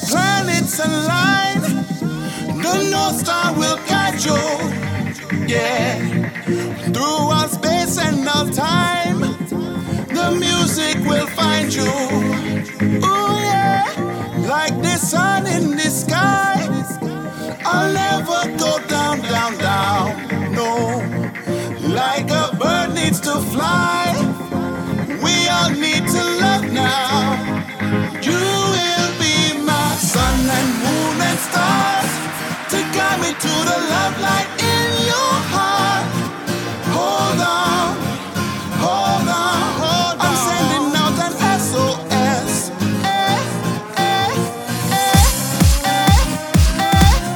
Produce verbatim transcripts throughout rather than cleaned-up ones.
planets align, the North Star will guide you. Yeah, through all space and all time, the music will find you. Ooh yeah, like the sun in the sky, I'll never go down, down, down. No, like a bird needs to fly, we all need to love now. You will be my sun and moon and stars to guide me to the love light in your heart. Hold on, hold on, hold on. I'm sending out an S O S. Eh, eh, eh, eh, eh,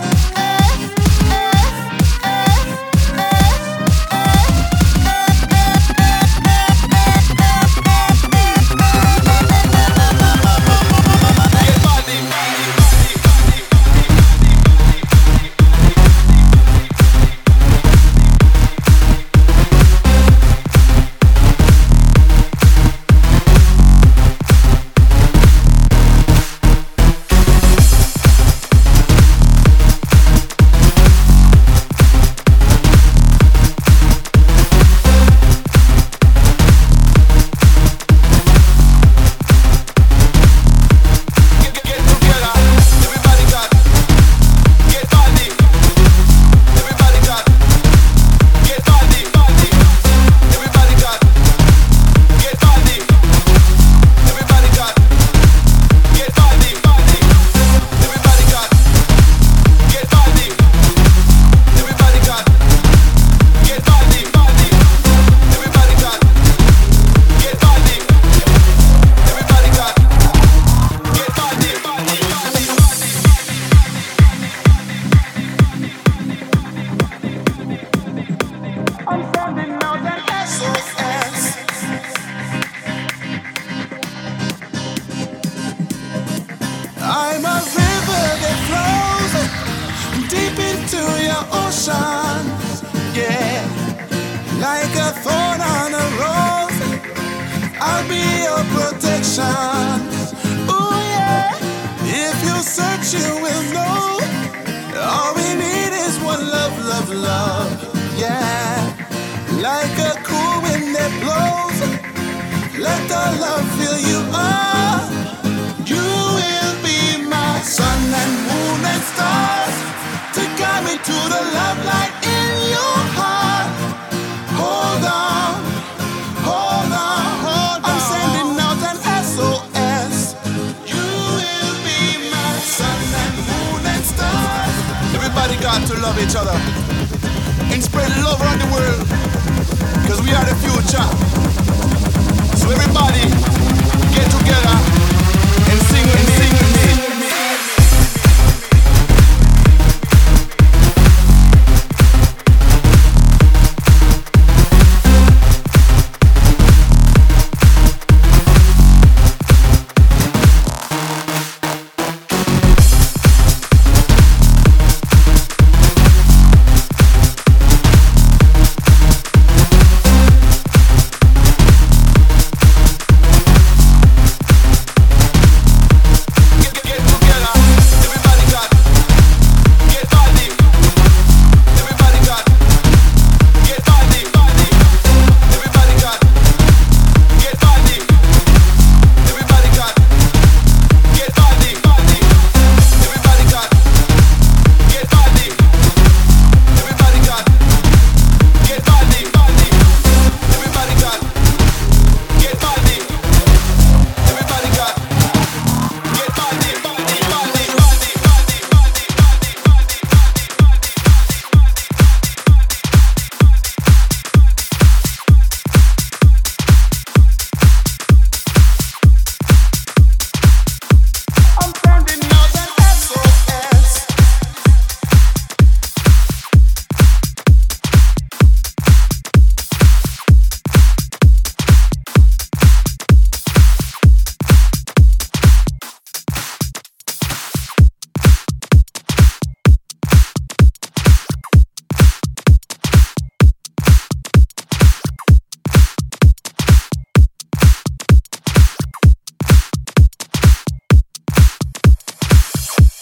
I'm a river that flows deep into your ocean. Yeah, like a thorn on a rose, I'll be your protection. Ooh yeah, if you search you will know, all we need is one love, love, love. Yeah, like a cool wind that blows, let the love fill you up. You will be my sun and moon and stars to guide me to the love light in your heart. Hold on, hold on, hold on. I'm sending out an S O S. You will be my sun and moon and stars. Everybody got to love each other and spread love around the world, cause we are the future. So everybody get together